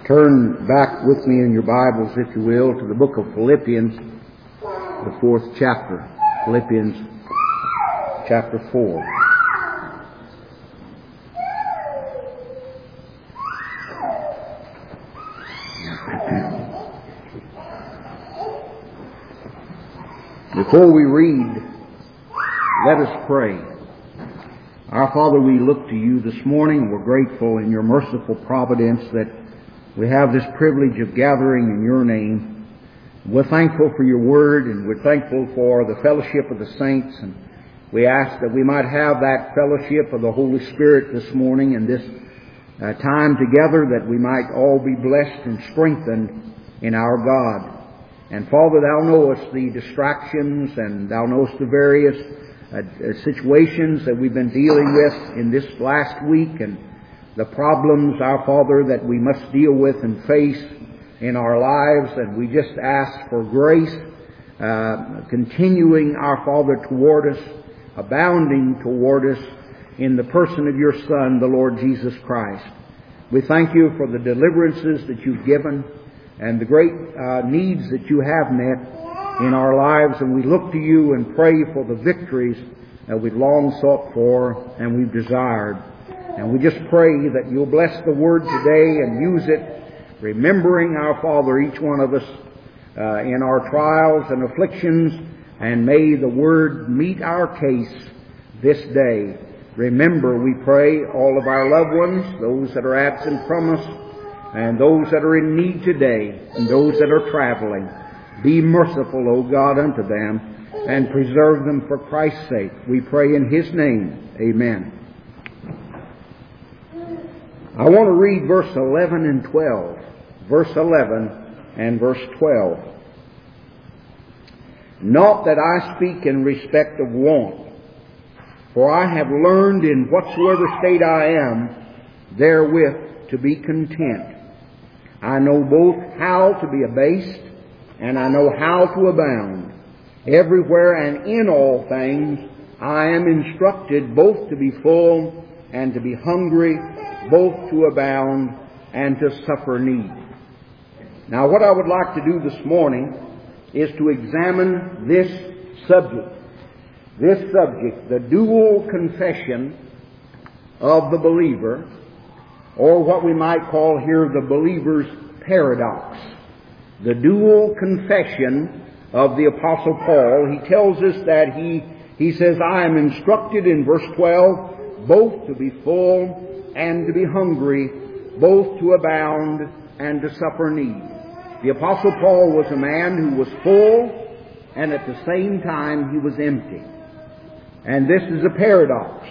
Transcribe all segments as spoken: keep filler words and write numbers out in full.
Turn back with me in your Bibles, if you will, to the book of Philippians, the fourth chapter. Philippians chapter four. Before we read, let us pray. Our Father, we look to you this morning. We're grateful in your merciful providence that we have this privilege of gathering in your name. We're thankful for your word, and we're thankful for the fellowship of the saints. And we ask that we might have that fellowship of the Holy Spirit this morning and this uh, time together, that we might all be blessed and strengthened in our God. And Father, thou knowest the distractions, and thou knowest the various uh, situations that we've been dealing with in this last week, and the problems, our Father, that we must deal with and face in our lives. And we just ask for grace, uh, continuing, our Father, toward us, abounding toward us in the person of your Son, the Lord Jesus Christ. We thank you for the deliverances that you've given and the great uh, needs that you have met in our lives. And we look to you and pray for the victories that we've long sought for and we've desired. And we just pray that you'll bless the word today and use it, remembering, our Father, each one of us uh, in our trials and afflictions, and may the word meet our case this day. Remember, we pray, all of our loved ones, those that are absent from us, and those that are in need today, and those that are traveling. Be merciful, O God, unto them, and preserve them for Christ's sake. We pray in His name. Amen. I want to read verse eleven and twelve. Verse eleven and verse twelve. Not that I speak in respect of want, for I have learned in whatsoever state I am, therewith to be content. I know both how to be abased, and I know how to abound. Everywhere and in all things I am instructed both to be full and to be hungry, both to abound and to suffer need. Now, what I would like to do this morning is to examine this subject. This subject, the dual confession of the believer, or what we might call here the believer's paradox. The dual confession of the Apostle Paul. He tells us that he, he says, I am instructed in verse twelve, both to be full and to be hungry, both to abound and to suffer need. The Apostle Paul was a man who was full, and at the same time he was empty. And this is a paradox.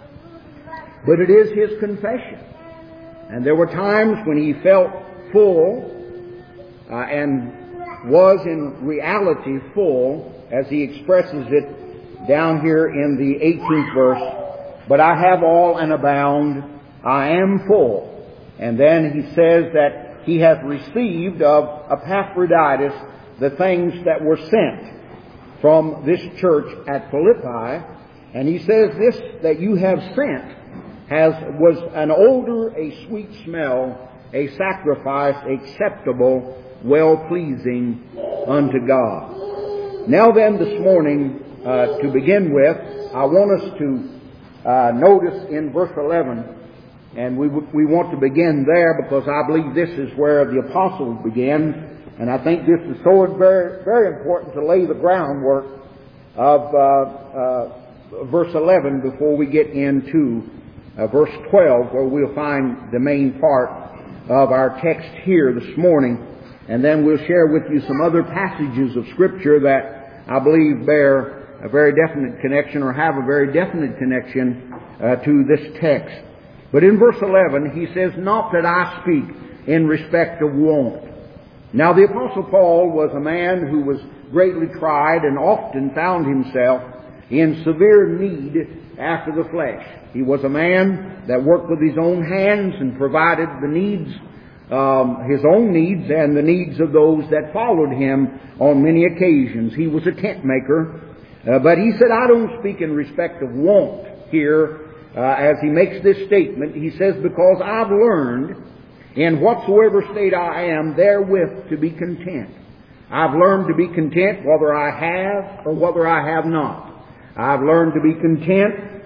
But it is his confession. And there were times when he felt full, uh, and was in reality full, as he expresses it down here in the eighteenth verse. But I have all and abound, I am full. And then he says that he hath received of Epaphroditus the things that were sent from this church at Philippi. And he says this that you have sent has was an odor, a sweet smell, a sacrifice acceptable, well-pleasing unto God. Now then, this morning, uh, to begin with, I want us to uh, notice in verse eleven. And we we want to begin there because I believe this is where the apostle began. And I think this is so very, very important to lay the groundwork of uh, uh, verse eleven before we get into uh, verse twelve, where we'll find the main part of our text here this morning. And then we'll share with you some other passages of Scripture that I believe bear a very definite connection, or have a very definite connection uh, to this text. But in verse eleven, he says, not that I speak in respect of want. Now, the Apostle Paul was a man who was greatly tried and often found himself in severe need after the flesh. He was a man that worked with his own hands and provided the needs, um, his own needs and the needs of those that followed him on many occasions. He was a tent maker. Uh, but he said, I don't speak in respect of want here. Uh, as he makes this statement, he says, because I've learned in whatsoever state I am, therewith to be content. I've learned to be content whether I have or whether I have not. I've learned to be content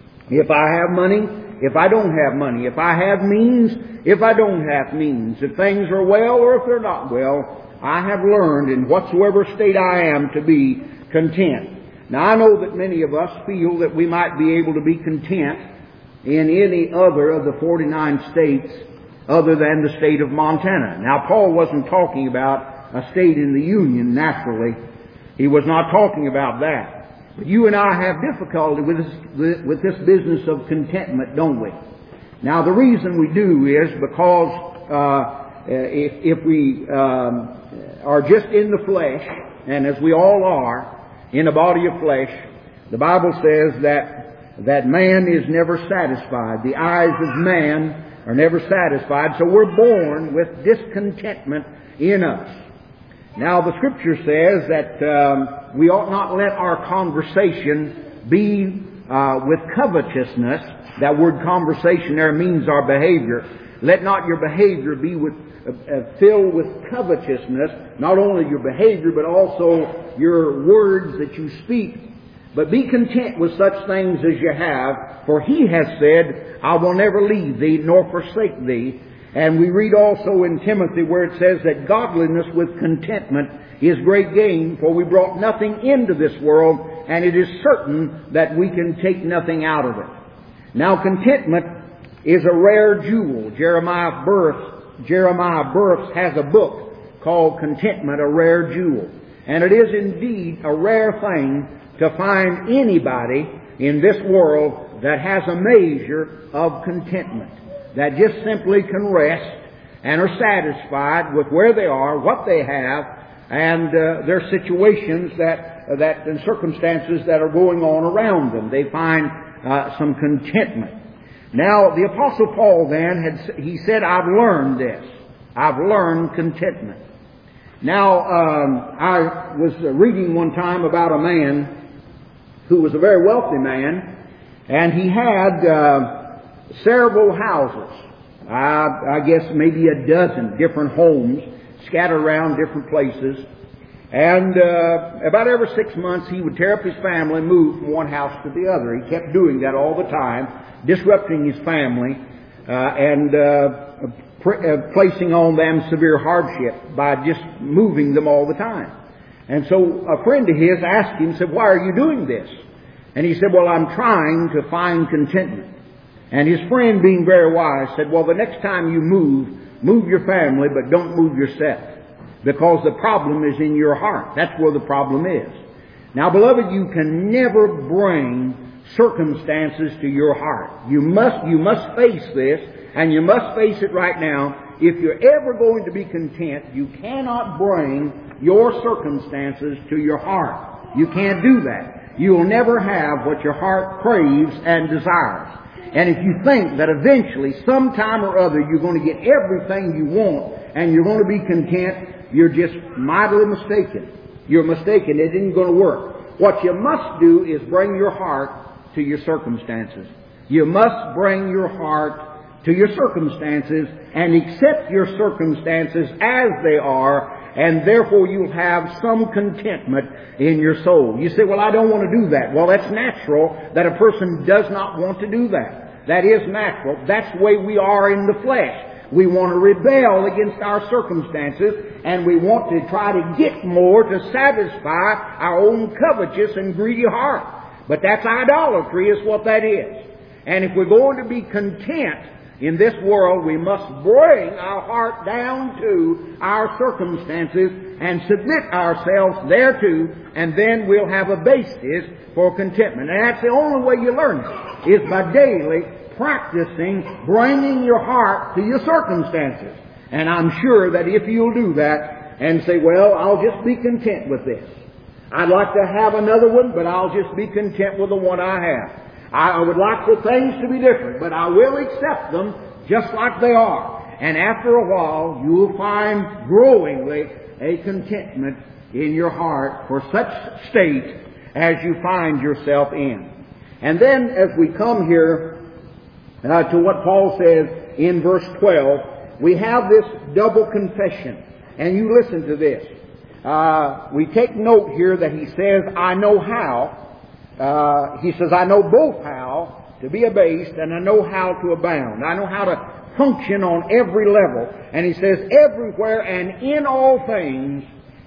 if I have money, if I don't have money, if I have means, if I don't have means, if things are well or if they're not well. I have learned in whatsoever state I am to be content. Now I know that many of us feel that we might be able to be content in any other of the forty-nine states other than the state of Montana. Now Paul wasn't talking about a state in the Union, naturally. He was not talking about that. But you and I have difficulty with this, with this business of contentment, don't we? Now the reason we do is because uh, if, if we um, are just in the flesh, and as we all are, in a body of flesh, the Bible says that that man is never satisfied. The eyes of man are never satisfied, so we're born with discontentment in us. Now the Scripture says that um, we ought not let our conversation be uh, with covetousness. That word conversation there means our behavior. Let not your behavior be with uh, filled with covetousness, not only your behavior but also your words that you speak. But be content with such things as you have, for He has said, I will never leave thee nor forsake thee. And we read also in Timothy where it says that godliness with contentment is great gain, for we brought nothing into this world, and it is certain that we can take nothing out of it. Now contentment is a rare jewel. Jeremiah Burris, Jeremiah Burris has a book called Contentment, a Rare Jewel. And it is indeed a rare thing to find anybody in this world that has a measure of contentment, that just simply can rest and are satisfied with where they are, what they have, and uh, their situations that that and circumstances that are going on around them. They find uh, some contentment. Now, the Apostle Paul then had he said, "I've learned this. I've learned contentment." Now, um, I was reading one time about a man who was a very wealthy man, and he had uh, several houses. I, I guess maybe a dozen different homes scattered around different places. And uh, about every six months he would tear up his family and move from one house to the other. He kept doing that all the time, disrupting his family uh, and uh, pr- uh, placing on them severe hardship by just moving them all the time. And so a friend of his asked him, said, "Why are you doing this?" And he said, "Well, I'm trying to find contentment." And his friend, being very wise, said, "Well, the next time you move, move your family, but don't move yourself. Because the problem is in your heart. That's where the problem is." Now, beloved, you can never bring circumstances to your heart. You must, you must face this, and you must face it right now. If you're ever going to be content, you cannot bring your circumstances to your heart. You can't do that. You will never have what your heart craves and desires. And if you think that eventually, sometime or other, you're going to get everything you want and you're going to be content, you're just mightily mistaken. You're mistaken. It isn't going to work. What you must do is bring your heart to your circumstances. You must bring your heart to your circumstances and accept your circumstances as they are, and therefore you'll have some contentment in your soul. You say, "Well, I don't want to do that." Well, that's natural that a person does not want to do that. That is natural. That's the way we are in the flesh. We want to rebel against our circumstances, and we want to try to get more to satisfy our own covetous and greedy heart. But that's idolatry, is what that is. And if we're going to be content in this world, we must bring our heart down to our circumstances and submit ourselves thereto, and then we'll have a basis for contentment. And that's the only way you learn it, is by daily practicing bringing your heart to your circumstances. And I'm sure that if you'll do that and say, "Well, I'll just be content with this. I'd like to have another one, but I'll just be content with the one I have. I would like for things to be different, but I will accept them just like they are." And after a while, you will find growingly a contentment in your heart for such state as you find yourself in. And then as we come here uh, to what Paul says in verse twelve, we have this double confession. And you listen to this. Uh, we take note here that he says, I know how. Uh, he says, I know both how to be abased and I know how to abound. I know how to function on every level. And he says, everywhere and in all things,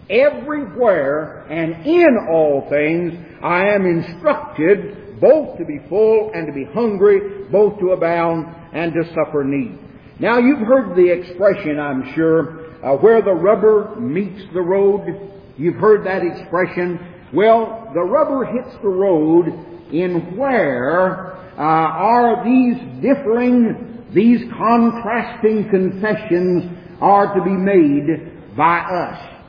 everywhere and in all things, I am instructed both to be full and to be hungry, both to abound and to suffer need. Now you've heard the expression, I'm sure, uh, where the rubber meets the road. You've heard that expression. Well, the rubber hits the road in where uh, are these differing, these contrasting confessions are to be made by us.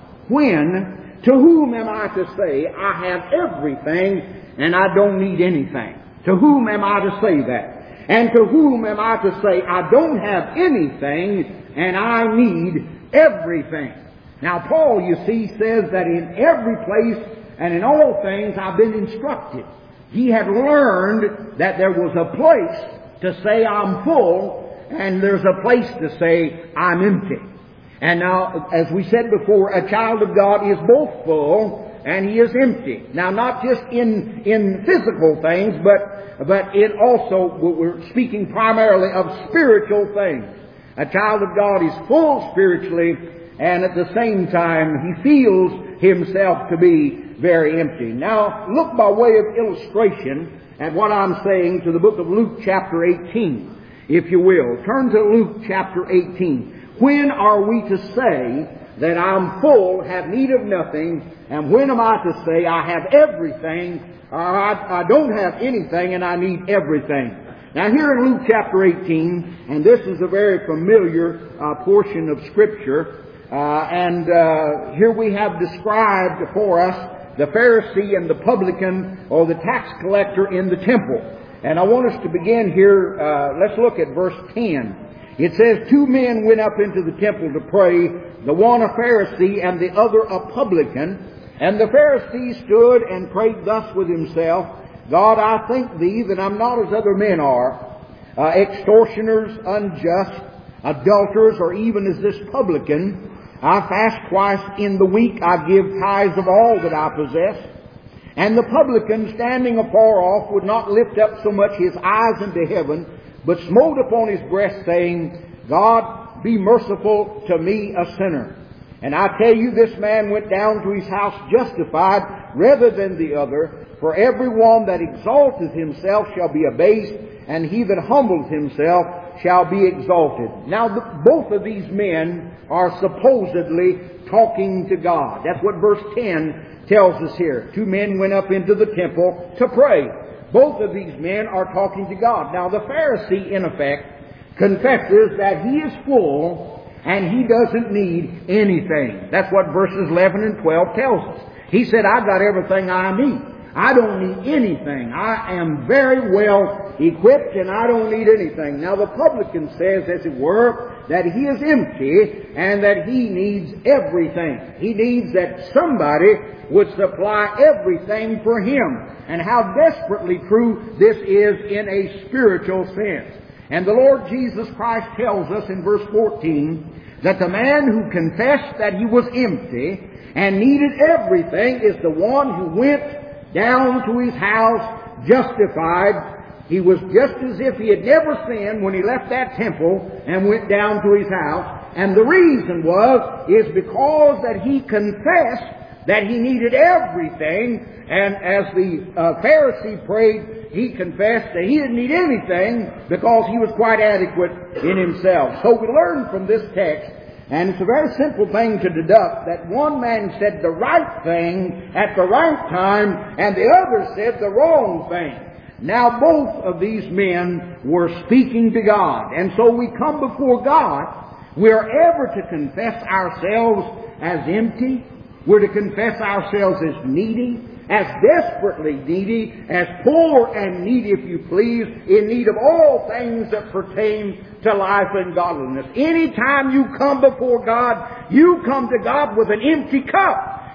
When, to whom am I to say, I have everything and I don't need anything? To whom am I to say that? And to whom am I to say, I don't have anything and I need everything? Now Paul, you see, says that in every place and in all things I've been instructed. He had learned that there was a place to say I'm full and there's a place to say I'm empty. And now, as we said before, a child of God is both full and he is empty. Now, not just in in physical things, but but it also, we're speaking primarily of spiritual things. A child of God is full spiritually, and at the same time, he feels himself to be very empty. Now, look by way of illustration at what I'm saying to the book of Luke chapter eighteen, if you will. Turn to Luke chapter eighteen. When are we to say that I'm full, have need of nothing, and when am I to say I have everything, or I, I don't have anything and I need everything? Now here in Luke chapter eighteen, and this is a very familiar uh, portion of Scripture, uh, and uh, here we have described for us the Pharisee and the publican, or the tax collector in the temple. And I want us to begin here, uh, let's look at verse ten. It says, two men went up into the temple to pray, the one a Pharisee and the other a publican. And the Pharisee stood and prayed thus with himself, God, I thank Thee that I'm not as other men are, uh, extortioners, unjust, adulterers, or even as this publican. I fast twice in the week, I give tithes of all that I possess. And the publican, standing afar off, would not lift up so much his eyes into heaven, but smote upon his breast, saying, God, be merciful to me, a sinner. And I tell you, this man went down to his house justified rather than the other. For every one that exalteth himself shall be abased, and he that humbleth himself shall be exalted. Now, the, both of these men are supposedly talking to God. That's what verse ten tells us here. Two men went up into the temple to pray. Both of these men are talking to God. Now, the Pharisee, in effect, confesses that he is full and he doesn't need anything. That's what verses eleven and twelve tells us. He said, I've got everything I need. I don't need anything. I am very well equipped and I don't need anything. Now, the publican says, as it were, that he is empty and that he needs everything. He needs that somebody would supply everything for him. And how desperately true this is in a spiritual sense. And the Lord Jesus Christ tells us in verse fourteen that the man who confessed that he was empty and needed everything is the one who went down to his house justified. He was just as if he had never sinned when he left that temple and went down to his house. And the reason was, is because that he confessed that he needed everything, and as the uh, Pharisee prayed, he confessed that he didn't need anything because he was quite adequate in himself. So we learn from this text, and it's a very simple thing to deduct, that one man said the right thing at the right time, and the other said the wrong thing. Now both of these men were speaking to God, and so we come before God. We are ever to confess ourselves as empty. We're to confess ourselves as needy, as desperately needy, as poor and needy, if you please, in need of all things that pertain to life and godliness. Anytime you come before God, you come to God with an empty cup.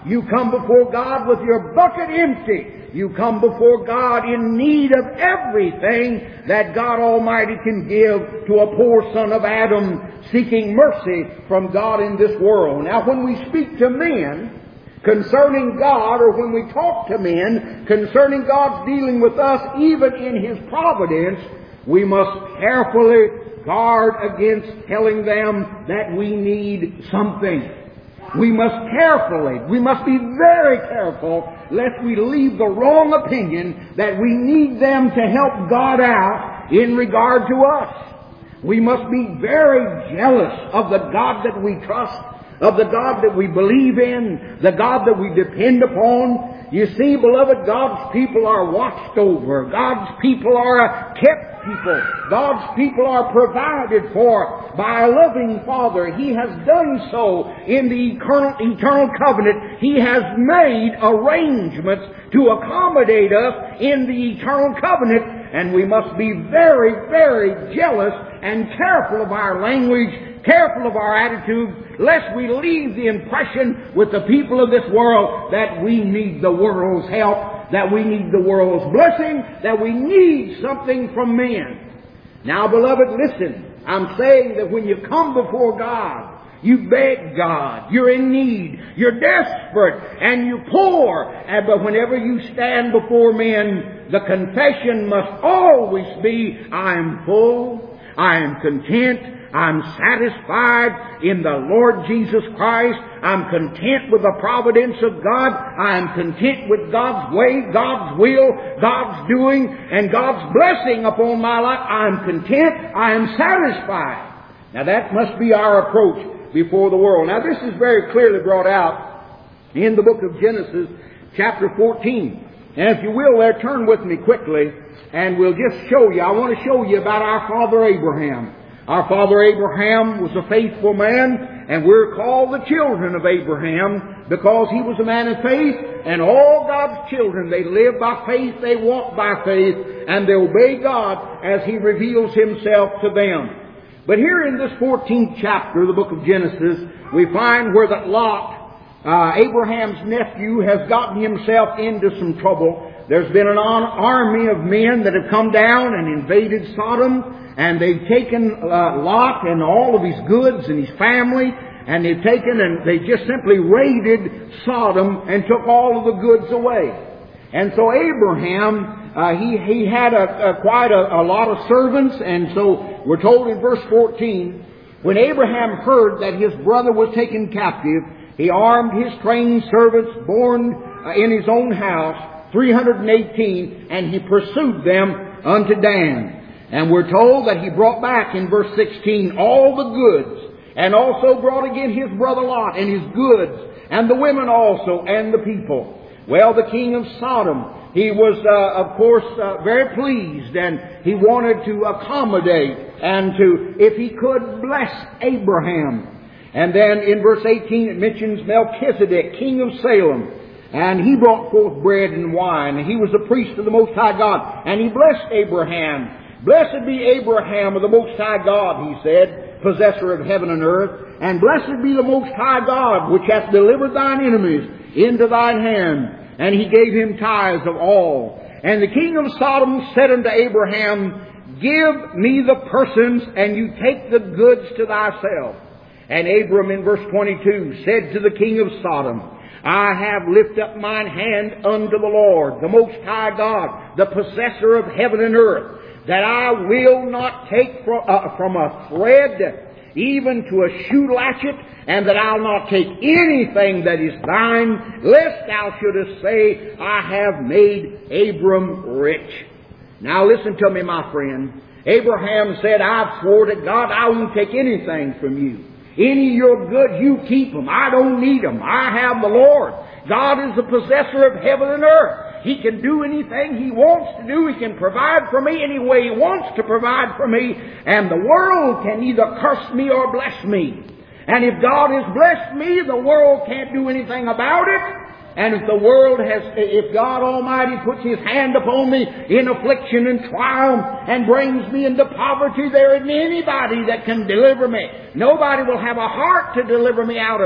You come before God with your bucket empty. You come before God in need of everything that God Almighty can give to a poor son of Adam seeking mercy from God in this world. Now, when we speak to men concerning God, or when we talk to men concerning God's dealing with us, even in His providence, we must carefully guard against telling them that we need something. We must carefully, we must be very careful lest we leave the wrong opinion that we need them to help God out in regard to us. We must be very jealous of the God that we trust, of the God that we believe in, the God that we depend upon. You see, beloved, God's people are watched over. God's people are a kept people. God's people are provided for by a loving Father. He has done so in the eternal, eternal covenant. He has made arrangements to accommodate us in the eternal covenant, and we must be very, very jealous and careful of our language, careful of our attitude, lest we leave the impression with the people of this world that we need the world's help, that we need the world's blessing, that we need something from men. Now, beloved, listen. I'm saying that when you come before God, you beg God, you're in need, you're desperate, and you're poor. And, but whenever you stand before men, the confession must always be, I am full, I am content, I'm satisfied in the Lord Jesus Christ. I'm content with the providence of God. I'm content with God's way, God's will, God's doing, and God's blessing upon my life. I'm content. I am satisfied. Now that must be our approach before the world. Now this is very clearly brought out in the book of Genesis, chapter fourteen. And if you will, there, turn with me quickly, and we'll just show you. I want to show you about our father Abraham. Our father Abraham was a faithful man, and we're called the children of Abraham because he was a man of faith, and all God's children, they live by faith, they walk by faith, and they obey God as He reveals Himself to them. But here in this fourteenth chapter of the book of Genesis, we find where that Lot, uh, Abraham's nephew, has gotten himself into some trouble. There's been an army of men that have come down and invaded Sodom, and they've taken uh, Lot and all of his goods and his family, and they've taken and they just simply raided Sodom and took all of the goods away. And so Abraham, uh, he he had a, a quite a, a lot of servants, and so we're told in verse fourteen, when Abraham heard that his brother was taken captive, he armed his trained servants born uh, in his own house, three hundred eighteen, and he pursued them unto Dan. And we're told that he brought back in verse sixteen all the goods, and also brought again his brother Lot and his goods, and the women also, and the people. Well, the king of Sodom, he was, uh, of course, uh, very pleased, and he wanted to accommodate and to, if he could, bless Abraham. And then in verse eighteen it mentions Melchizedek, king of Salem. And he brought forth bread and wine, and he was the priest of the Most High God. And he blessed Abraham. Blessed be Abraham of the Most High God, he said, possessor of heaven and earth. And blessed be the Most High God, which hath delivered thine enemies into thine hand. And he gave him tithes of all. And the king of Sodom said unto Abraham, Give me the persons, and you take the goods to thyself. And Abram in verse twenty-two said to the king of Sodom, I have lifted up mine hand unto the Lord, the Most High God, the possessor of heaven and earth, that I will not take from, uh, from a thread even to a shoe latchet, and that I'll not take anything that is thine, lest thou shouldest say, I have made Abram rich. Now listen to me, my friend. Abraham said, I've swore to God I won't take anything from you. Any of your goods, you keep them. I don't need them. I have the Lord. God is the possessor of heaven and earth. He can do anything He wants to do. He can provide for me any way He wants to provide for me. And the world can either curse me or bless me. And if God has blessed me, the world can't do anything about it. And if the world has, if God Almighty puts His hand upon me in affliction and trial and brings me into poverty, there isn't anybody that can deliver me. Nobody will have a heart to deliver me out of it.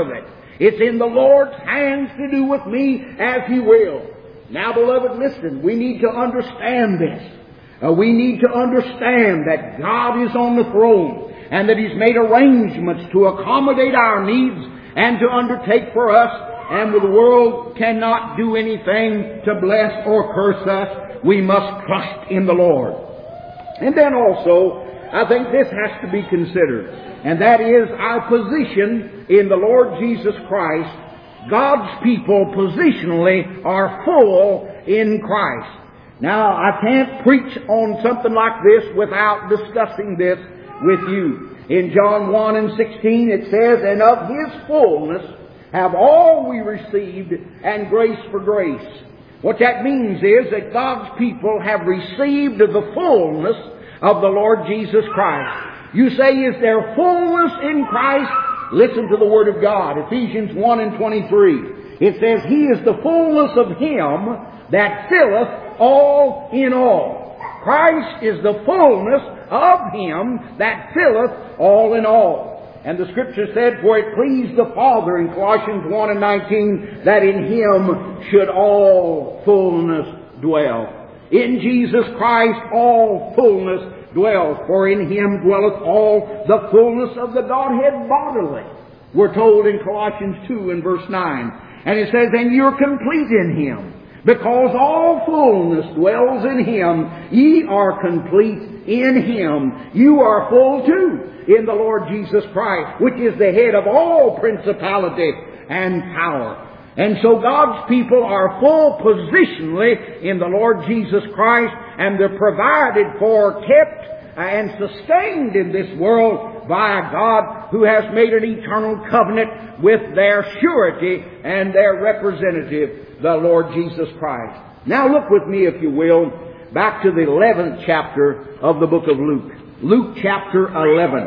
It's in the Lord's hands to do with me as He will. Now, beloved, listen, we need to understand this. Uh, we need to understand that God is on the throne and that He's made arrangements to accommodate our needs and to undertake for us, and the world cannot do anything to bless or curse us. We must trust in the Lord. And then also, I think this has to be considered, and that is our position in the Lord Jesus Christ. God's people positionally are full in Christ. Now, I can't preach on something like this without discussing this with you. In John one and sixteen it says, "And of His fullness have all we received, and grace for grace." What that means is that God's people have received the fullness of the Lord Jesus Christ. You say, is there fullness in Christ? Listen to the Word of God. Ephesians one and twenty-three. It says, "He is the fullness of Him that filleth all in all." Christ is the fullness of Him that filleth all in all. And the Scripture said, "For it pleased the Father," in Colossians one and nineteen, "that in Him should all fullness dwell." In Jesus Christ all fullness dwells, for in Him dwelleth all the fullness of the Godhead bodily. We're told in Colossians two and verse nine. And it says, "And you're complete in Him, because all fullness dwells in Him. Ye are complete in Him." You are full too in the Lord Jesus Christ, which is the head of all principality and power. And so God's people are full positionally in the Lord Jesus Christ, and they're provided for, kept, and sustained in this world by God, who has made an eternal covenant with their surety and their representative, the Lord Jesus Christ. Now look with me, if you will, back to the eleventh chapter of the book of Luke. Luke chapter eleven.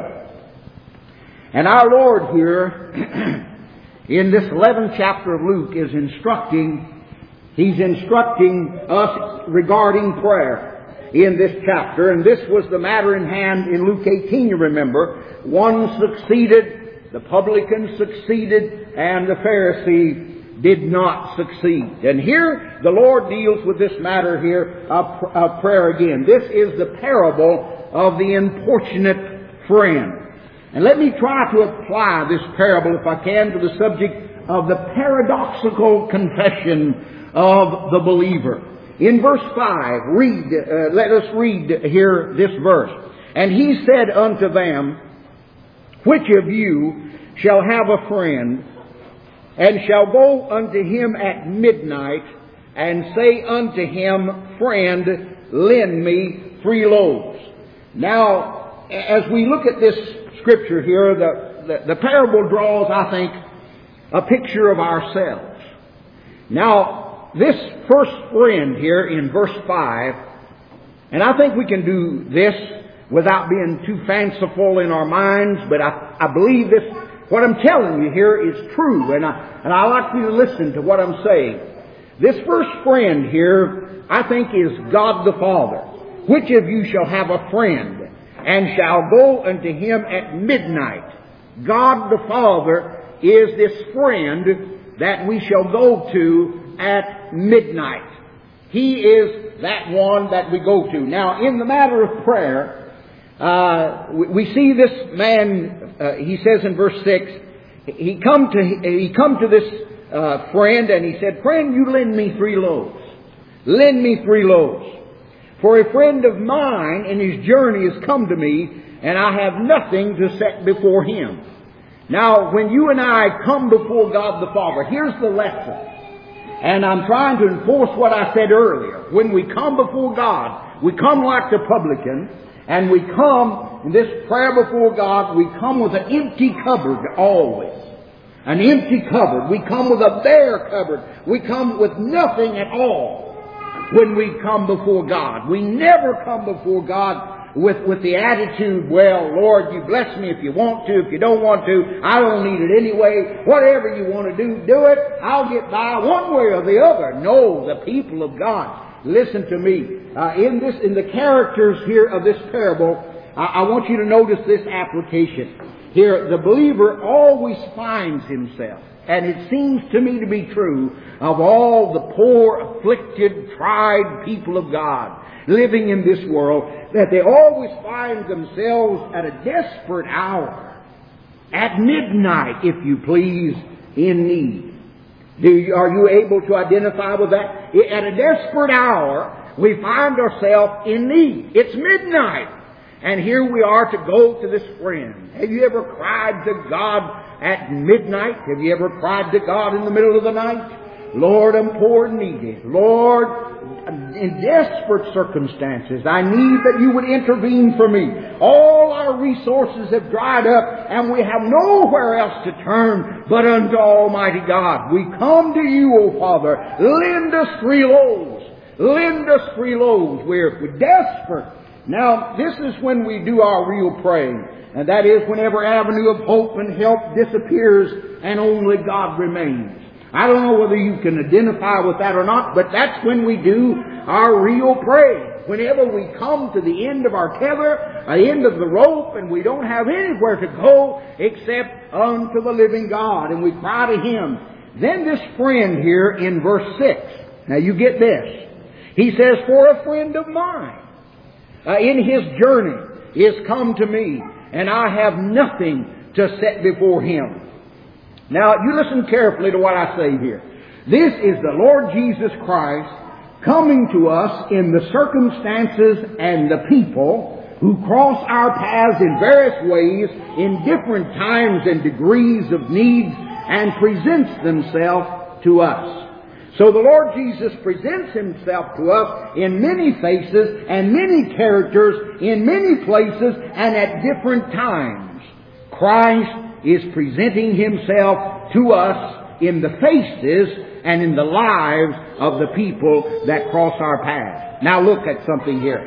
And our Lord here, in this eleventh chapter of Luke, is instructing, He's instructing us regarding prayer in this chapter. And this was the matter in hand in Luke eighteen, you remember. One succeeded, the publican succeeded, and the Pharisee did not succeed. And here the Lord deals with this matter here of, of prayer again. This is the parable of the importunate friend. And let me try to apply this parable, if I can, to the subject of the paradoxical confession of the believer. In verse five, read, uh, let us read here this verse. "And He said unto them, Which of you shall have a friend, and shall go unto him at midnight, and say unto him, Friend, lend me three loaves." Now, as we look at this Scripture here, the, the, the parable draws, I think, a picture of ourselves. Now, this first friend here in verse five, and I think we can do this without being too fanciful in our minds, but I, I believe this, what I'm telling you here is true, and I, and I like you to listen to what I'm saying. This first friend here, I think, is God the Father. "Which of you shall have a friend, and shall go unto him at midnight?" God the Father is this friend that we shall go to at midnight. He is that one that we go to. Now, in the matter of prayer, uh, we, we see this man, uh, he says in verse six, he come to, he come to this uh, friend, and he said, "Friend, you lend me three loaves. Lend me three loaves. For a friend of mine in his journey has come to me, and I have nothing to set before him." Now, when you and I come before God the Father, here's the lesson. And I'm trying to enforce what I said earlier. When we come before God, we come like the publican, and we come in this prayer before God, we come with an empty cupboard always. An empty cupboard. We come with a bare cupboard. We come with nothing at all when we come before God. We never come before God with, with the attitude, "Well, Lord, you bless me if you want to. If you don't want to, I don't need it anyway. Whatever you want to do, do it. I'll get by one way or the other." No, the people of God, listen to me. Uh, in this, in the characters here of this parable, I, I want you to notice this application. Here, the believer always finds himself. and it seems to me to be true of all the poor, afflicted, tried people of God living in this world, that they always find themselves at a desperate hour, at midnight, if you please, in need. Do you, are you able to identify with that? At a desperate hour, we find ourselves in need. It's midnight. And here we are to go to this friend. Have you ever cried to God at midnight? Have you ever cried to God in the middle of the night? Lord, I'm poor and needy. Lord, in desperate circumstances, I need that you would intervene for me. All our resources have dried up, and we have nowhere else to turn but unto Almighty God. We come to you, O Father. Lend us three loaves. Lend us three loaves. We're, we're desperate. Now, this is when we do our real praying. And that is when every avenue of hope and help disappears and only God remains. I don't know whether you can identify with that or not, but that's when we do our real praying. Whenever we come to the end of our tether, the end of the rope, and we don't have anywhere to go except unto the living God, and we cry to Him. Then this friend here in verse six, now you get this. He says, for a friend of mine uh, in his journey is come to me, and I have nothing to set before him. Now, you listen carefully to what I say here. This is the Lord Jesus Christ coming to us in the circumstances and the people who cross our paths in various ways, in different times and degrees of needs, and presents themselves to us. So the Lord Jesus presents Himself to us in many faces and many characters, in many places and at different times. Christ is presenting Himself to us in the faces and in the lives of the people that cross our path. Now look at something here.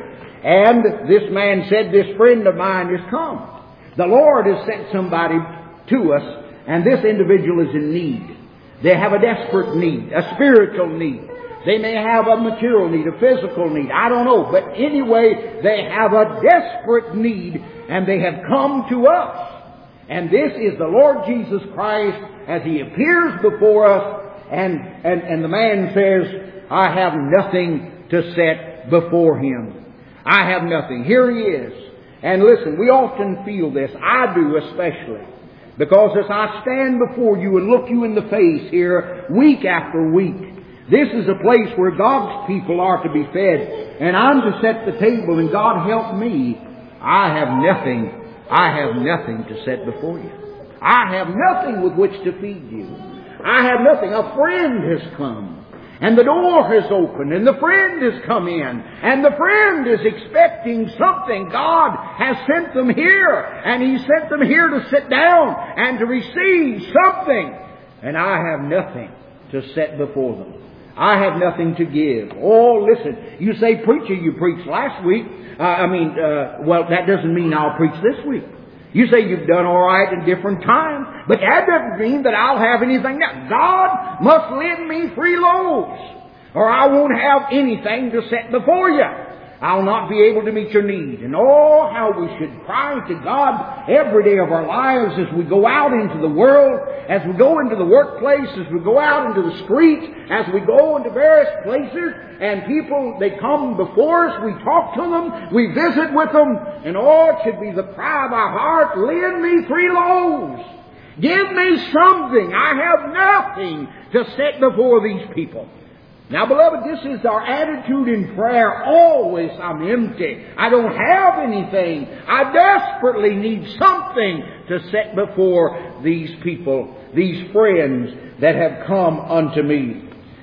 And this man said, this friend of mine is come. The Lord has sent somebody to us, and this individual is in need. They have a desperate need, a spiritual need. They may have a material need, a physical need. I don't know. But anyway, they have a desperate need, and they have come to us. And this is the Lord Jesus Christ as He appears before us, and, and, and the man says, I have nothing to set before Him. I have nothing. Here he is. And listen, we often feel this. I do especially. Because as I stand before you and look you in the face here week after week, this is a place where God's people are to be fed. And I'm to set the table, and God help me. I have nothing. I have nothing to set before you. I have nothing with which to feed you. I have nothing. A friend has come. And the door has opened, and the friend has come in, and the friend is expecting something. God has sent them here, and He sent them here to sit down and to receive something. And I have nothing to set before them. I have nothing to give. Oh, listen, you say, preacher, you preached last week. Uh, I mean, uh, well, that doesn't mean I'll preach this week. You say you've done all right in different times, but that doesn't mean that I'll have anything now. God must lend me three loaves, or I won't have anything to set before you. I'll not be able to meet your need. And oh, how we should cry to God every day of our lives as we go out into the world, as we go into the workplace, as we go out into the streets, as we go into various places, and people, they come before us, we talk to them, we visit with them, and oh, it should be the cry of our heart, lend me three loaves. Give me something. I have nothing to set before these people. Now, beloved, this is our attitude in prayer. Always, I'm empty. I don't have anything. I desperately need something to set before these people, these friends that have come unto me.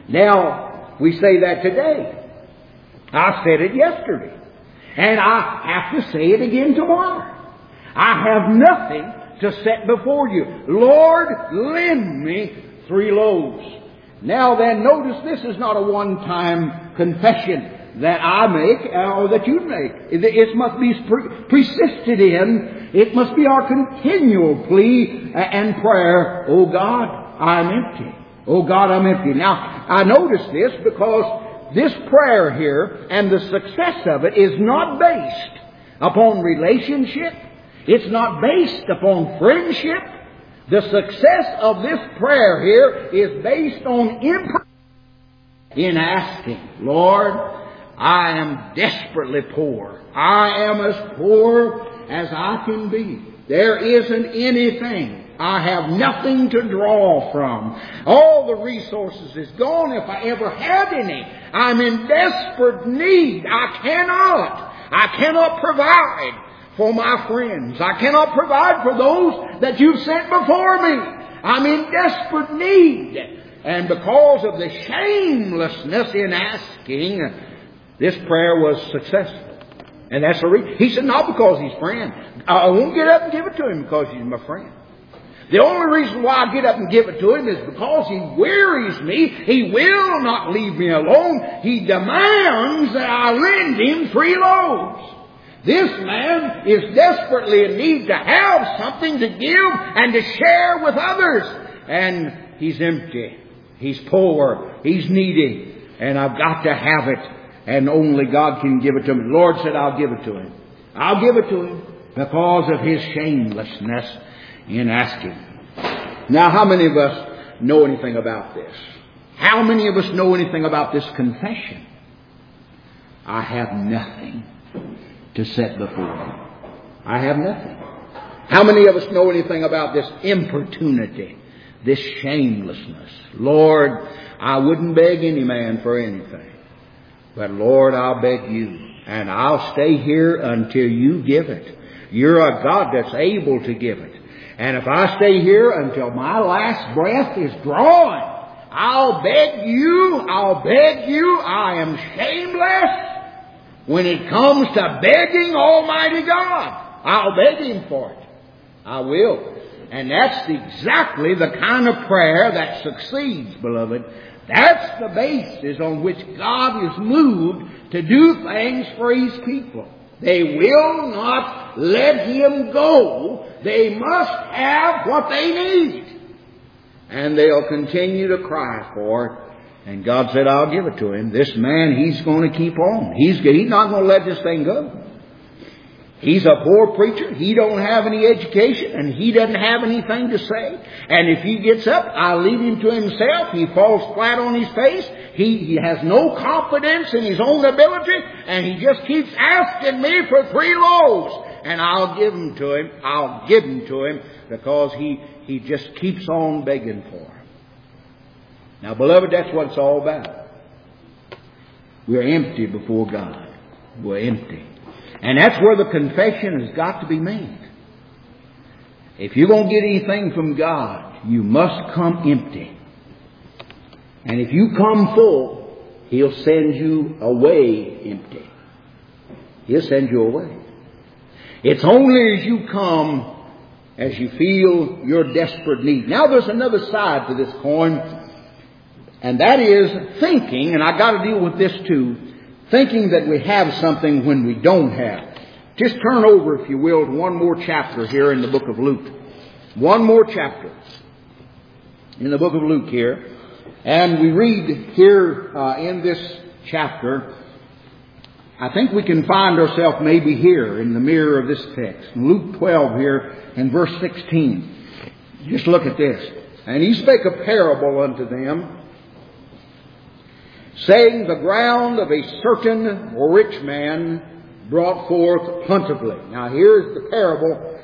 Now, we say that today. I said it yesterday. And I have to say it again tomorrow. I have nothing to set before you. Lord, lend me three loaves. Now then, notice this is not a one-time confession that I make or that you make. It must be persisted in. It must be our continual plea and prayer. Oh God, I'm empty. Oh God, I'm empty. Now, I notice this because this prayer here and the success of it is not based upon relationship. It's not based upon friendship. The success of this prayer here is based on imp- in asking, Lord, I am desperately poor. I am as poor as I can be. There isn't anything. I have nothing to draw from. All the resources is gone if I ever had any. I'm in desperate need. I cannot. I cannot provide for my friends. I cannot provide for those that you've sent before me. I'm in desperate need. And because of the shamelessness in asking, this prayer was successful. And that's the reason. He said, not because he's friend. I won't get up and give it to him because he's my friend. The only reason why I get up and give it to him is because he wearies me. He will not leave me alone. He demands that I lend him three loaves. This man is desperately in need to have something to give and to share with others. And he's empty. He's poor. He's needy. And I've got to have it. And only God can give it to me. The Lord said, I'll give it to him. I'll give it to him because of his shamelessness in asking. Now, how many of us know anything about this? How many of us know anything about this confession? I have nothing to set before him. I have nothing. How many of us know anything about this importunity, this shamelessness? Lord, I wouldn't beg any man for anything. But Lord, I'll beg you, and I'll stay here until you give it. You're a God that's able to give it. And if I stay here until my last breath is drawn, I'll beg you, I'll beg you, I am shameless when it comes to begging Almighty God. I'll beg Him for it. I will. And that's exactly the kind of prayer that succeeds, beloved. That's the basis on which God is moved to do things for His people. They will not let Him go. They must have what they need. And they'll continue to cry for it. And God said, I'll give it to him. This man, he's going to keep on. He's, he's not going to let this thing go. He's a poor preacher. He don't have any education, and he doesn't have anything to say. And if he gets up, I leave him to himself. He falls flat on his face. He, he has no confidence in his own ability, and he just keeps asking me for three loaves. And I'll give them to him. I'll give them to him because he, he just keeps on begging for them. Now, beloved, that's what it's all about. We're empty before God. We're empty. And that's where the confession has got to be made. If you're going to get anything from God, you must come empty. And if you come full, He'll send you away empty. He'll send you away. It's only as you come as you feel your desperate need. Now there's another side to this coin, and that is thinking, and I've got to deal with this too, thinking that we have something when we don't have. Just turn over, if you will, to one more chapter here in the book of Luke. One more chapter in the book of Luke here. And we read here uh, in this chapter, I think we can find ourselves maybe here in the mirror of this text. In Luke twelve here in verse sixteen. Just look at this. And he spake a parable unto them, saying, the ground of a certain rich man brought forth plentifully. Now here's the parable.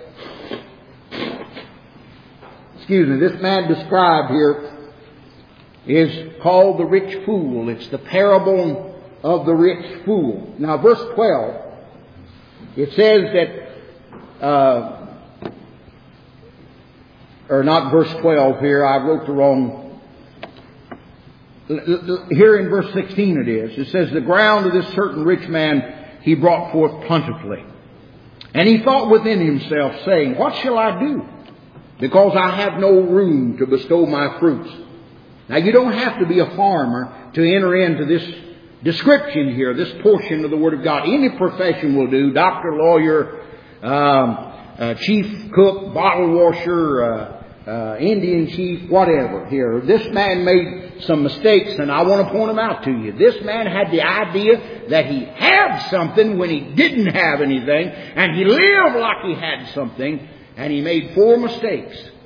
Excuse me, this man described here is called the rich fool. It's the parable of the rich fool. Now verse twelve, it says that, uh, or not verse twelve here, I wrote the wrong. Here in verse sixteen it is. It says, the ground of this certain rich man he brought forth plentifully. And he thought within himself, saying, what shall I do? Because I have no room to bestow my fruits. Now you don't have to be a farmer to enter into this description here, this portion of the Word of God. Any profession will do. Doctor, lawyer, um, uh, chief cook, bottle washer, uh, Uh, Indian chief, whatever here. This man made some mistakes, and I want to point them out to you. This man had the idea that he had something when he didn't have anything, and he lived like he had something, and he made four mistakes.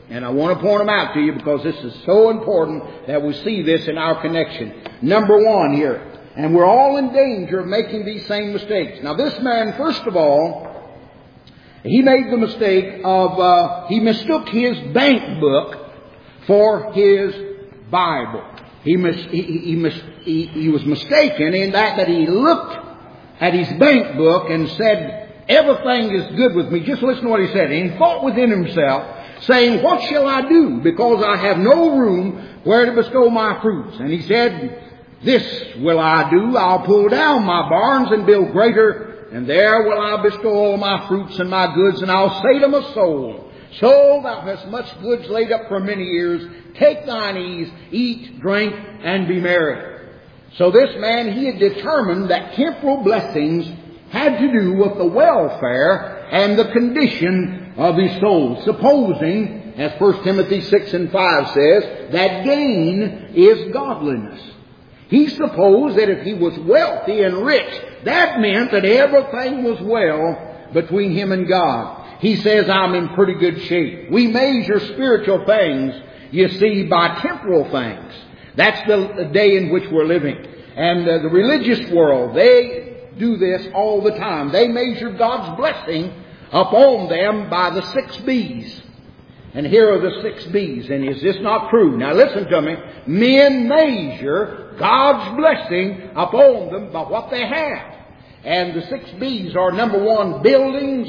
And I want to point them out to you because this is so important that we see this in our connection. Number one here, and we're all in danger of making these same mistakes. Now this man, first of all, he made the mistake of, uh, he mistook his bank book for his Bible. He, mis- he, he, mis- he, he was mistaken in that, that he looked at his bank book and said, everything is good with me. Just listen to what he said. And he thought within himself, saying, what shall I do? Because I have no room where to bestow my fruits. And he said, this will I do. I'll pull down my barns and build greater, and there will I bestow all my fruits and my goods. And I'll say to my soul, soul, thou hast much goods laid up for many years. Take thine ease, eat, drink, and be merry. So this man, he had determined that temporal blessings had to do with the welfare and the condition of his soul, supposing, as First Timothy six and five says, that gain is godliness. He supposed that if he was wealthy and rich, that meant that everything was well between him and God. He says, I'm in pretty good shape. We measure spiritual things, you see, by temporal things. That's the, the day in which we're living. And uh, the religious world, they do this all the time. They measure God's blessing upon them by the six B's. And here are the six B's. And is this not true? Now listen to me. Men measure God's blessing upon them by what they have. And the six B's are, number one, buildings.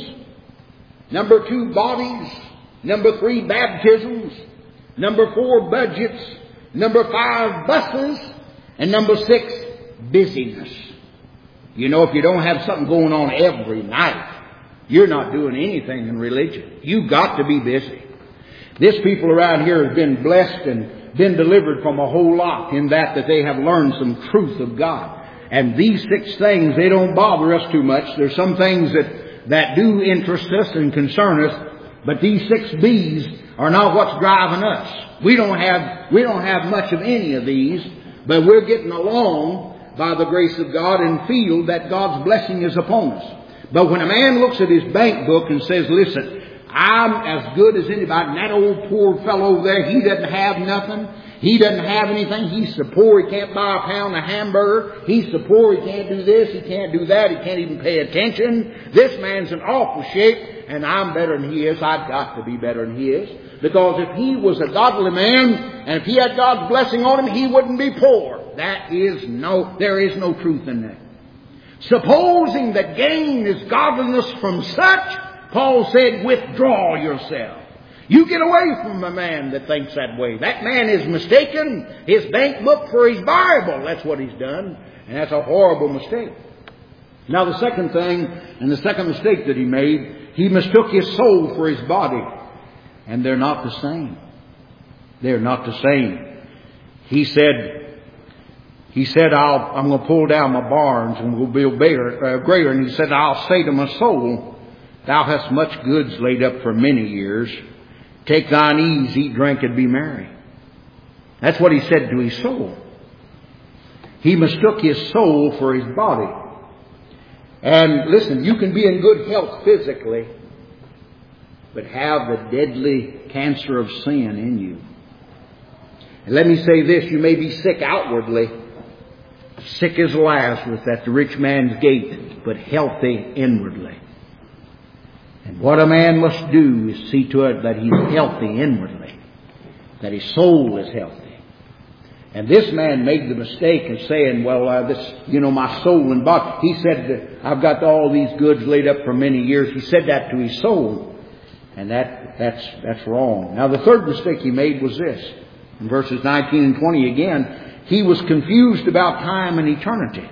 Number two, bodies. Number three, baptisms. Number four, budgets. Number five, buses. And number six, busyness. You know, if you don't have something going on every night, you're not doing anything in religion. You've got to be busy. This people around here have been blessed and been delivered from a whole lot in that that they have learned some truth of God. And these six things, they don't bother us too much. There's some things that, that do interest us and concern us, but these six B's are not what's driving us. We don't have, we don't have much of any of these, but we're getting along by the grace of God and feel that God's blessing is upon us. But when a man looks at his bank book and says, listen, I'm as good as anybody, and that old poor fellow over there, he doesn't have nothing. He doesn't have anything. He's so poor he can't buy a pound of hamburger. He's so poor he can't do this, he can't do that, he can't even pay attention. This man's in awful shape, and I'm better than he is. I've got to be better than he is. Because if he was a godly man, and if he had God's blessing on him, he wouldn't be poor. That is no, there is no truth in that. Supposing that gain is godliness from such, Paul said, withdraw yourself. You get away from a man that thinks that way. That man is mistaken his bank book for his Bible. That's what he's done. And that's a horrible mistake. Now the second thing, and the second mistake that he made, he mistook his soul for his body. And they're not the same. They're not the same. He said, He said, I'll, I'm going to pull down my barns and we'll build bigger, uh, greater. And he said, I'll say to my soul, thou hast much goods laid up for many years. Take thine ease, eat, drink, and be merry. That's what he said to his soul. He mistook his soul for his body. And listen, you can be in good health physically, but have the deadly cancer of sin in you. And let me say this, you may be sick outwardly, sick as Lazarus at the rich man's gate, but healthy inwardly. And what a man must do is see to it that he's healthy inwardly, that his soul is healthy. And this man made the mistake of saying, well, uh, this, you know, my soul and body. He said, I've got all these goods laid up for many years. He said that to his soul. And that, that's, that's wrong. Now the third mistake he made was this. In verses nineteen and twenty again, he was confused about time and eternity.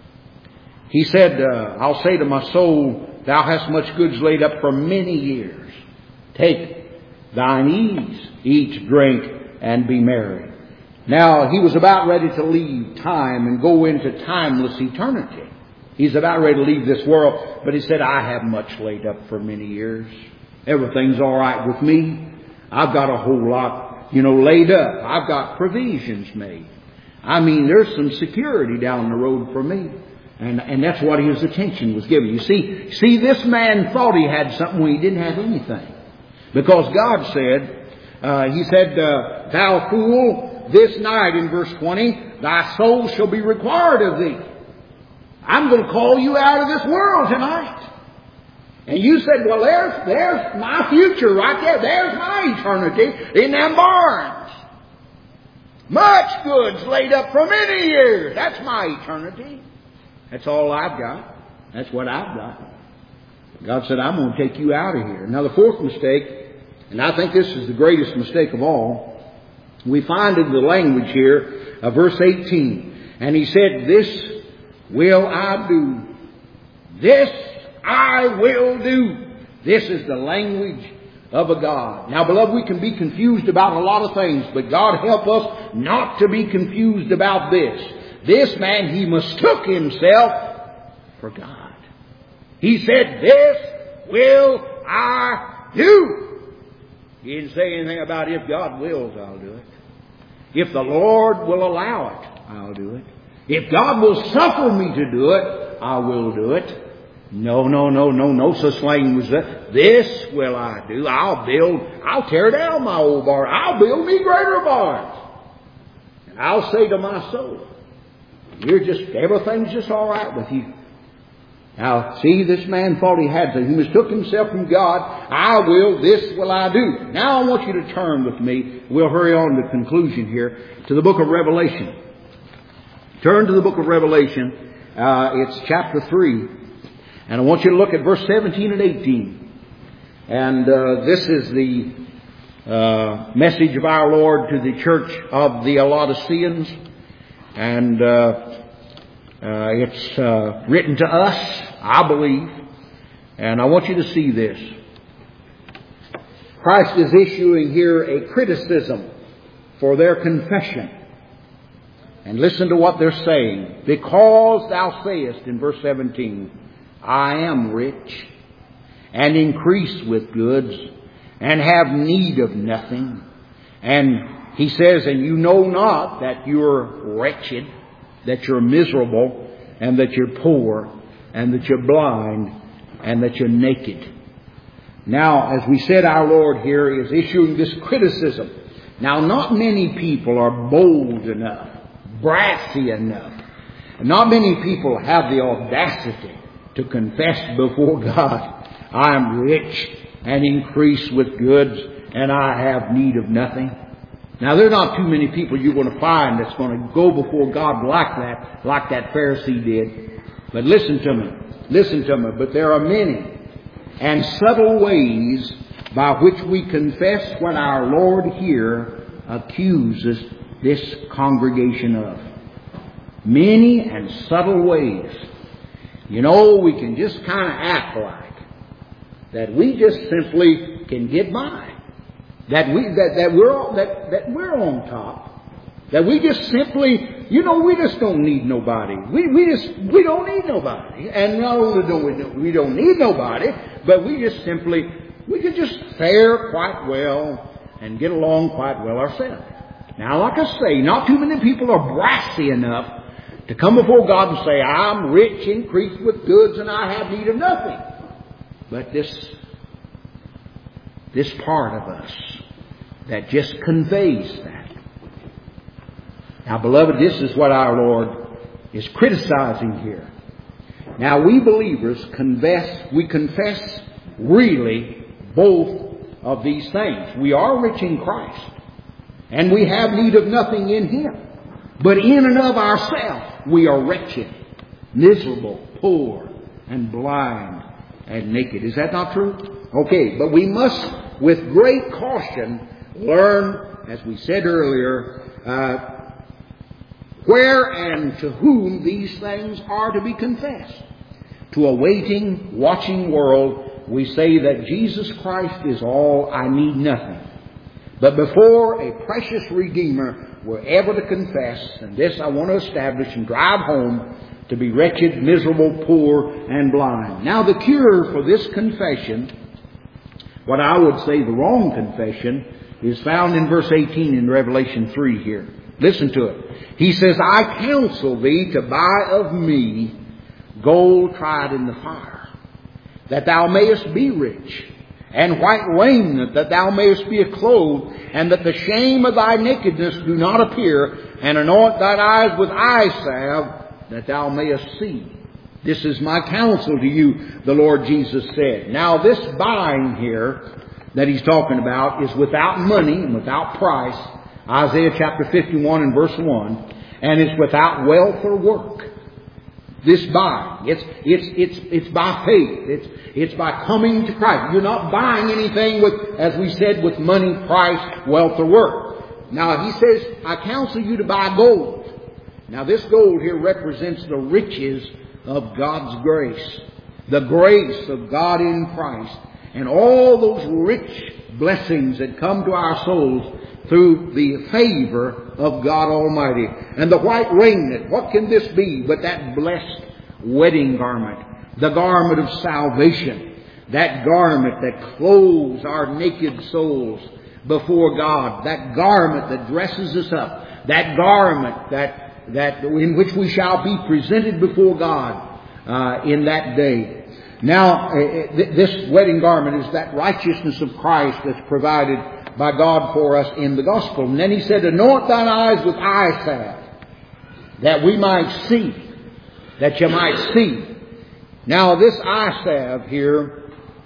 He said, uh, I'll say to my soul, thou hast much goods laid up for many years. Take thine ease, eat, drink, and be merry. Now, he was about ready to leave time and go into timeless eternity. He's about ready to leave this world, but he said, I have much laid up for many years. Everything's all right with me. I've got a whole lot, you know, laid up. I've got provisions made. I mean, there's some security down the road for me. And, and that's what his attention was given. You see, see, this man thought he had something when he didn't have anything. Because God said, Uh, he said, uh, Thou fool, this night in verse twenty, thy soul shall be required of thee. I'm going to call you out of this world tonight. And you said, well, there's, there's my future right there. There's my eternity in them barns. Much goods laid up for many years. That's my eternity. That's all I've got. That's what I've got. God said, I'm going to take you out of here. Now the fourth mistake, and I think this is the greatest mistake of all, we find in the language here of verse eighteen. And He said, this will I do. This I will do. This is the language of a God. Now, beloved, we can be confused about a lot of things, but God help us not to be confused about this. This man, he mistook himself for God. He said, this will I do. He didn't say anything about if God wills, I'll do it. If the Lord will allow it, I'll do it. If God will suffer me to do it, I will do it. No, no, no, no, no such language as that. This will I do. I'll build, I'll tear down my old barn. I'll build me greater barns. And I'll say to my soul, you're just, everything's just all right with you. Now, see, this man thought he had to. He mistook himself from God. I will, this will I do. Now I want you to turn with me. We'll hurry on to conclusion here, to the book of Revelation. Turn to the book of Revelation. Uh, it's chapter three. And I want you to look at verse seventeen and eighteen. And uh, this is the uh, message of our Lord to the church of the Laodiceans. And uh, uh, it's uh, written to us, I believe. And I want you to see this. Christ is issuing here a criticism for their confession. And listen to what they're saying. Because thou sayest in verse seventeen, I am rich, and increase with goods, and have need of nothing. And he says, and you know not that you're wretched, that you're miserable, and that you're poor, and that you're blind, and that you're naked. Now, as we said, our Lord here is issuing this criticism. Now, not many people are bold enough, brassy enough. Not many people have the audacity to confess before God, I am rich and increase with goods, and I have need of nothing. Now, there are not too many people you're going to find that's going to go before God like that, like that Pharisee did. But listen to me. Listen to me. But there are many and subtle ways by which we confess what our Lord here accuses this congregation of. Many and subtle ways. You know, we can just kind of act like that we just simply can get by. That we that, that we're that, that we're on top. That we just simply, you know, we just don't need nobody. We we just we don't need nobody. And not only do we we don't need nobody, but we just simply we can just fare quite well and get along quite well ourselves. Now, like I say, not too many people are brassy enough to come before God and say, I'm rich, increased with goods, and I have need of nothing. But this, this part of us that just conveys that. Now, beloved, this is what our Lord is criticizing here. Now, we believers confess, we confess really both of these things. We are rich in Christ, and we have need of nothing in Him. But in and of ourselves, we are wretched, miserable, poor, and blind, and naked. Is that not true? Okay, but we must, with great caution, learn, as we said earlier, uh, where and to whom these things are to be confessed. To a waiting, watching world, we say that Jesus Christ is all, I need nothing. But before a precious Redeemer, we're ever to confess, and this I want to establish and drive home, to be wretched, miserable, poor, and blind. Now, the cure for this confession, what I would say the wrong confession, is found in verse eighteen in Revelation three here. Listen to it. He says, I counsel thee to buy of me gold tried in the fire, that thou mayest be rich, and white raiment, that thou mayest be clothed, and that the shame of thy nakedness do not appear, and anoint thine eyes with eye salve, that thou mayest see. This is my counsel to you, the Lord Jesus said. Now this buying here that he's talking about is without money and without price. Isaiah chapter fifty-one and verse one. And it's without wealth or work. This buying. It's, it's, it's, it's by faith. It's, it's by coming to Christ. You're not buying anything with, as we said, with money, price, wealth, or work. Now he says, I counsel you to buy gold. Now this gold here represents the riches of God's grace. The grace of God in Christ. And all those rich blessings that come to our souls through the favor of God Almighty. And the white raiment, what can this be but that blessed wedding garment? The garment of salvation. That garment that clothes our naked souls before God. That garment that dresses us up. That garment that, that in which we shall be presented before God uh, in that day. Now, uh, th- this wedding garment is that righteousness of Christ that's provided by God for us in the gospel. And then he said, anoint thine eyes with eye salve, that we might see, that you might see. Now this eye salve here,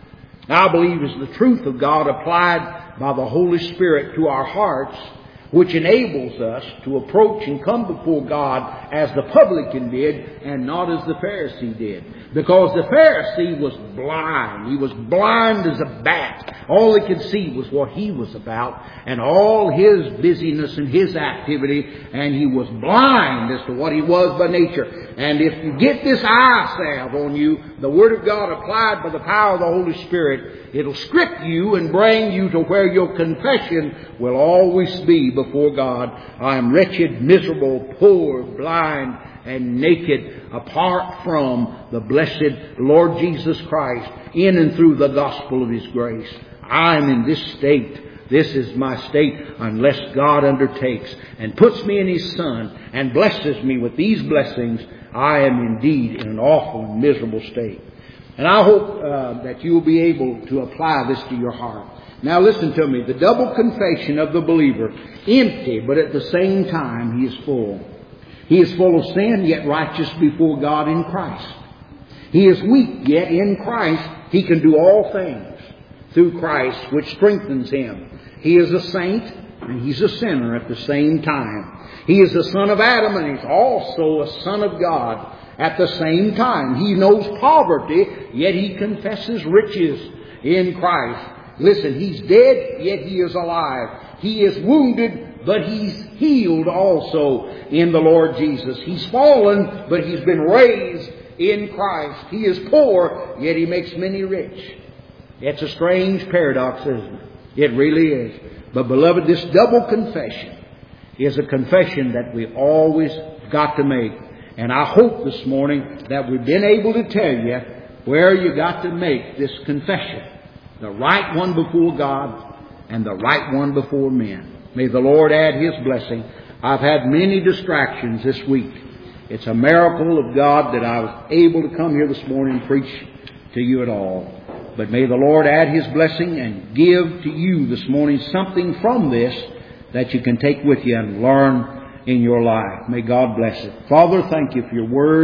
I believe, is the truth of God applied by the Holy Spirit to our hearts, which enables us to approach and come before God as the publican did and not as the Pharisee did. Because the Pharisee was blind. He was blind as a bat. All he could see was what he was about and all his busyness and his activity, and he was blind as to what he was by nature. And if you get this eye salve on you, the Word of God applied by the power of the Holy Spirit, it'll strip you and bring you to where your confession will always be before God. I am wretched, miserable, poor, blind, and naked apart from the blessed Lord Jesus Christ in and through the gospel of His grace. I am in this state. This is my state unless God undertakes and puts me in His Son and blesses me with these blessings. I am indeed in an awful and miserable state. And I hope uh, that you will be able to apply this to your heart. Now listen to me. The double confession of the believer, empty, but at the same time he is full. He is full of sin, yet righteous before God in Christ. He is weak, yet in Christ he can do all things through Christ, which strengthens him. He is a saint, and he's a sinner at the same time. He is the son of Adam, and he's also a son of God at the same time. He knows poverty, yet he confesses riches in Christ. Listen, he's dead, yet he is alive. He is wounded, but he's healed also in the Lord Jesus. He's fallen, but he's been raised in Christ. He is poor, yet he makes many rich. It's a strange paradox, isn't it? It really is. But beloved, this double confession is a confession that we always got to make. And I hope this morning that we've been able to tell you where you got to make this confession. The right one before God and the right one before men. May the Lord add His blessing. I've had many distractions this week. It's a miracle of God that I was able to come here this morning and preach to you at all. But may the Lord add His blessing and give to you this morning something from this that you can take with you and learn in your life. May God bless it. Father, thank you for your word.